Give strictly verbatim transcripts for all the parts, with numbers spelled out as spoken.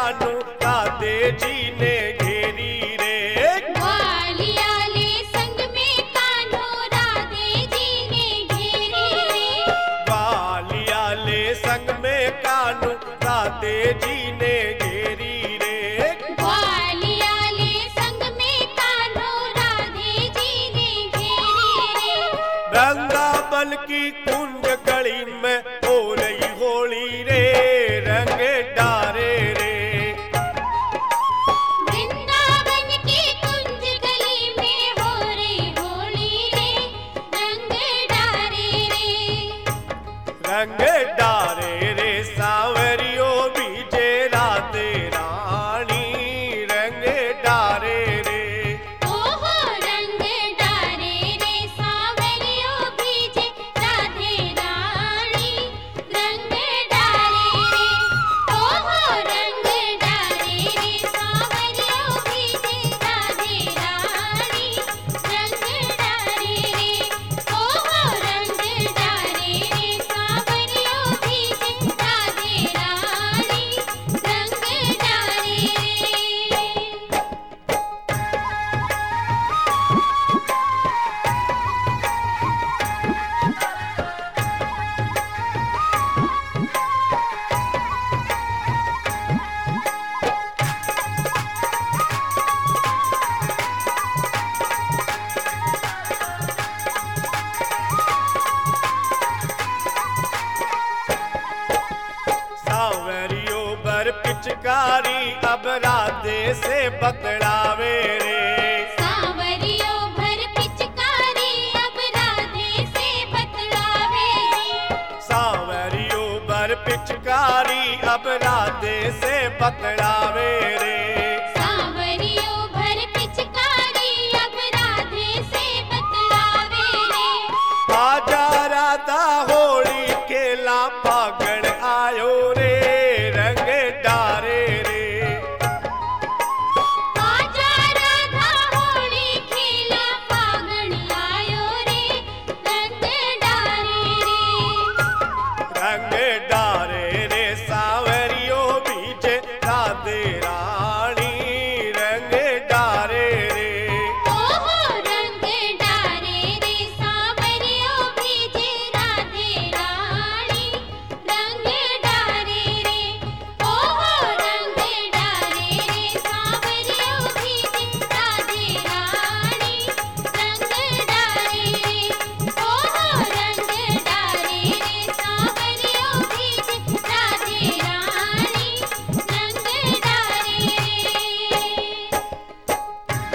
कानू राधे जी ने घेरी रे। ग्वालिया ले संग में कान्हो राधे जी ने घेरी रे। ग्वालिया ले संग में कानू राधे जी ने घेरी रे। ग्वालिया ले संग में कान्हो राधे जी ने घेरी रे। वृंदावन की कुंज गली में हो रही होली रे, रंग डारे रे। वृंदावन की कुंज गली में हो रही होली रे, रंग डारे रे। रंग डारे रे सावरियो बीजे राधे रानी, रंग डारे रे। ओहो रंग डारे रे सावरियो बीजे राधे रानी, रंग डारे रे। ओहो रंग डारे रे सावरियो बीजे राधे रानी, रंग डारे रे। ओहो रंग डारे रे सावरियो बीजे राधे रानी, रंग डारे रे। सावरियो बर पिचकारी अब राधे से बतलावे रे। सावरियो भर पिचकारी अब राधे से बतलावे रे। सावरियो बर पिचकारी अब राधे से बतलावे रे। सावरियो भर पिचकारी अब राधे से बतलावे रे। आजा राधा होली खेला फागण आयो रे, रंग डारे रे। आजा राधा होली खेला फागण आयो रे, रंग डारे रे। रंग डारे रे सावरियो बीजे राधे रानी, रंग डारे रे। ओहो रंग डारे रे सावरियो बीजे राधे रानी, रंग डारे रे। ओहो रंग डारे रे सावरियो बीजे राधे रानी, रंग डारे रे। ओहो रंग डारे रे सावरियो बीजे राधे रानी, रंग डारे रे।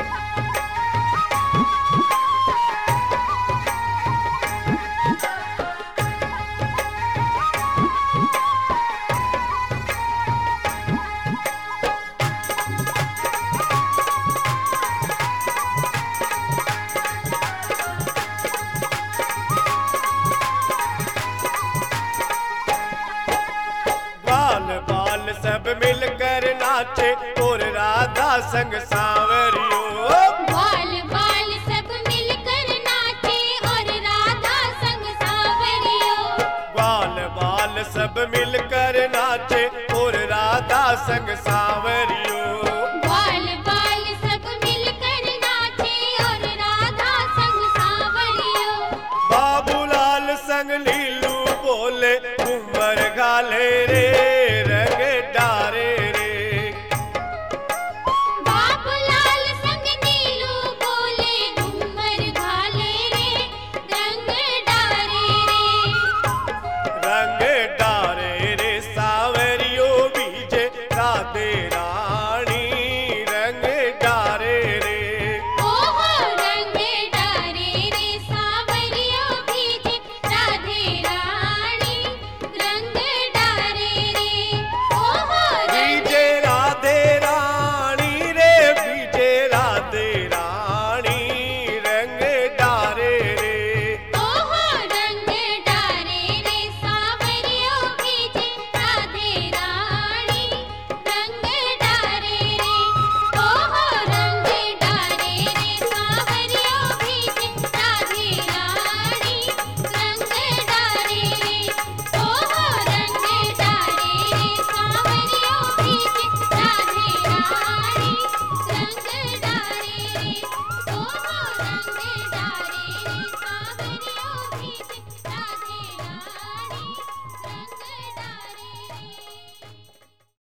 बाल बाल सब मिलकर नाचे और राधा संग सावरियो। बाल बाल सब मिलकर नाचे और राधा संग सावरियो। बाल बाल सब मिलकर नाचे और राधा संग सावरियो।